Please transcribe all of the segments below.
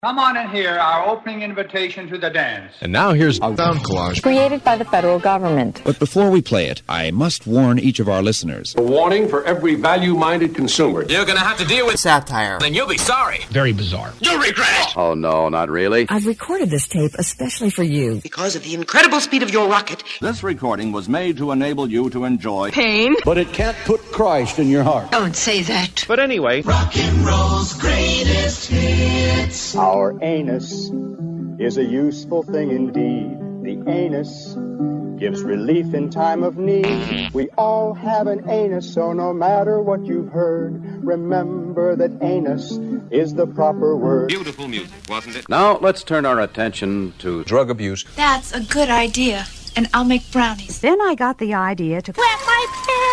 Come on and hear our opening invitation to the dance. And now here's a sound collage created by the federal government. But before we play it, I must warn each of our listeners. A warning for every value-minded consumer. You're going to have to deal with satire. Then you'll be sorry. Very bizarre. You'll regret it. Oh, no, not really. I've recorded this tape especially for you. Because of the incredible speed of your rocket. This recording was made to enable you to enjoy pain. But it can't put Christ in your heart. Don't say that. But anyway. Rock and roll's greatest hits. Our anus is a useful thing indeed. The anus gives relief in time of need. We all have an anus, so no matter what you've heard, remember that anus is the proper word. Beautiful music, wasn't it? Now, let's turn our attention to drug abuse. That's a good idea, and I'll make brownies. Then I got the idea to wet my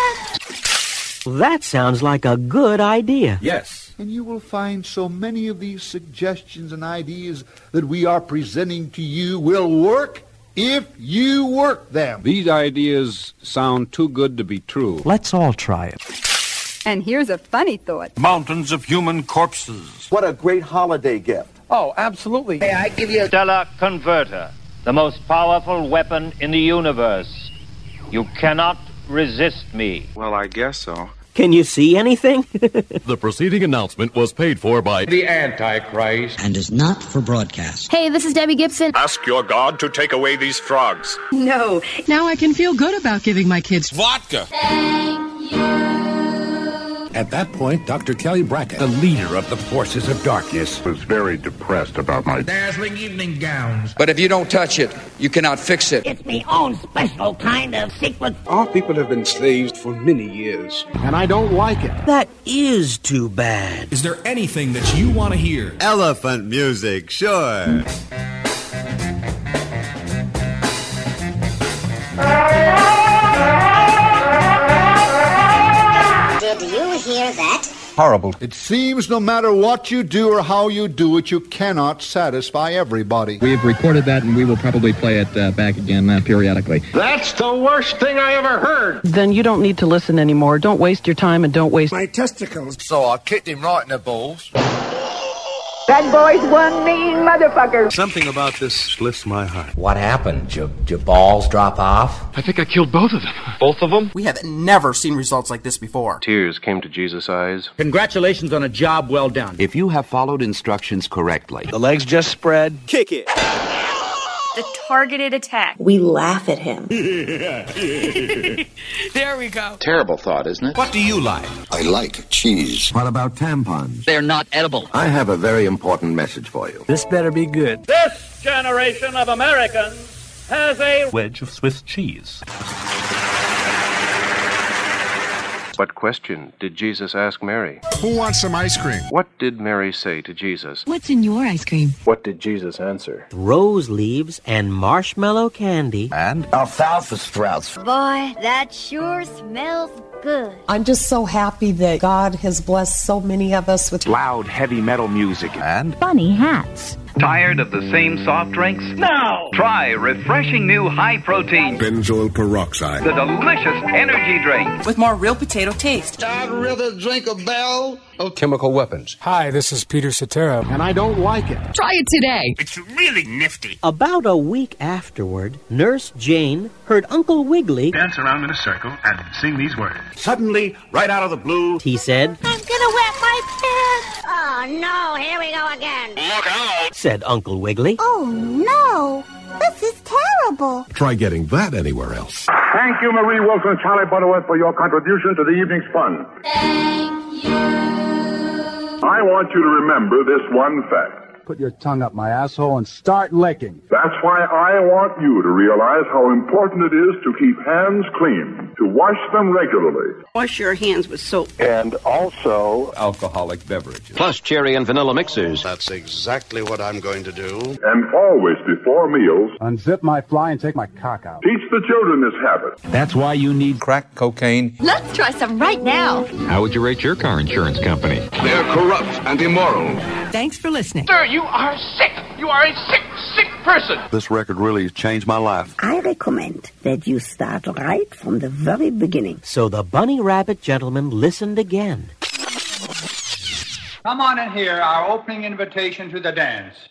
pants. That sounds like a good idea. Yes. And you will find so many of these suggestions and ideas that we are presenting to you will work if you work them. These ideas sound too good to be true. Let's all try it. And here's a funny thought. Mountains of human corpses. What a great holiday gift. Oh, absolutely. Hey, I give you a Stellar Converter, the most powerful weapon in the universe. You cannot resist me. Well, I guess so. Can you see anything? The preceding announcement was paid for by the Antichrist and is not for broadcast. Hey, this is Debbie Gibson. Ask your God to take away these frogs. No. Now I can feel good about giving my kids vodka. Thank you. At that point, Dr. Kelly Brackett, the leader of the forces of darkness, was very depressed about my dazzling evening gowns. But if you don't touch it, you cannot fix it. It's me own special kind of secret. Our people have been slaves for many years, and I don't like it. That is too bad. Is there anything that you want to hear? elephant music, sure. Did you hear that? Horrible. It seems no matter what you do or how you do it, you cannot satisfy everybody. We've recorded that and we will probably play it back again periodically. That's the worst thing I ever heard. Then you don't need to listen anymore. Don't waste your time and don't waste My testicles. So I kicked him right in the balls. That boy's one mean motherfucker. Something about this lifts my heart. What happened? Your balls drop off? I think I killed both of them. Both of them? We have never seen results like this before. Tears came to Jesus' eyes. Congratulations on a job well done. If you have followed instructions correctly, The legs just spread. Kick it. The targeted attack. We laugh at him. There we go. Terrible thought, isn't it? What do you like? I like cheese. What about tampons? They're not edible. I have a very important message for you. This better be good. This generation of Americans has a Wedge of Swiss cheese. What question did Jesus ask Mary? Who wants some ice cream? What did Mary say to Jesus? What's in your ice cream? What did Jesus answer? Rose leaves and marshmallow candy. And alfalfa sprouts. Boy, that sure smells good. I'm just so happy that God has blessed so many of us with Loud, heavy metal music. And Funny hats. Tired of the same soft drinks? No! Try refreshing new high-protein Benzoyl peroxide. the delicious energy drink. With more real potato taste. I'd rather drink a bell. Chemical weapons. Hi, this is Peter Cetera, and I don't like it. Try it today. It's really nifty. About a week afterward, Nurse Jane heard Uncle Wiggily, Dance around in a circle and sing these words. Suddenly, right out of the blue, he said, I'm gonna wet my pants. Oh no, here we go again. Look out! said Uncle Wiggily. Oh no, this is terrible. Try getting that anywhere else. Thank you, Marie Wilson and Charlie Butterworth, for your contribution to the evening's fun. Thank you. I want you to remember this one fact. Put your tongue up my asshole and start licking. That's why I want you to realize how important it is to keep hands clean, to wash them regularly. Wash your hands with soap. And also, alcoholic beverages. Plus cherry and vanilla mixers. That's exactly what I'm going to do. and always before meals, Unzip my fly and take my cock out. teach the children this habit. That's why you need Crack cocaine. Let's try some right now. How would you rate your car insurance company? They're corrupt and immoral. Thanks for listening. Sir, you are sick. You are a sick, sick person. This record really changed my life. I recommend that you start right from the very beginning. So the bunny rabbit gentleman listened again. Come on and hear our opening invitation to the dance.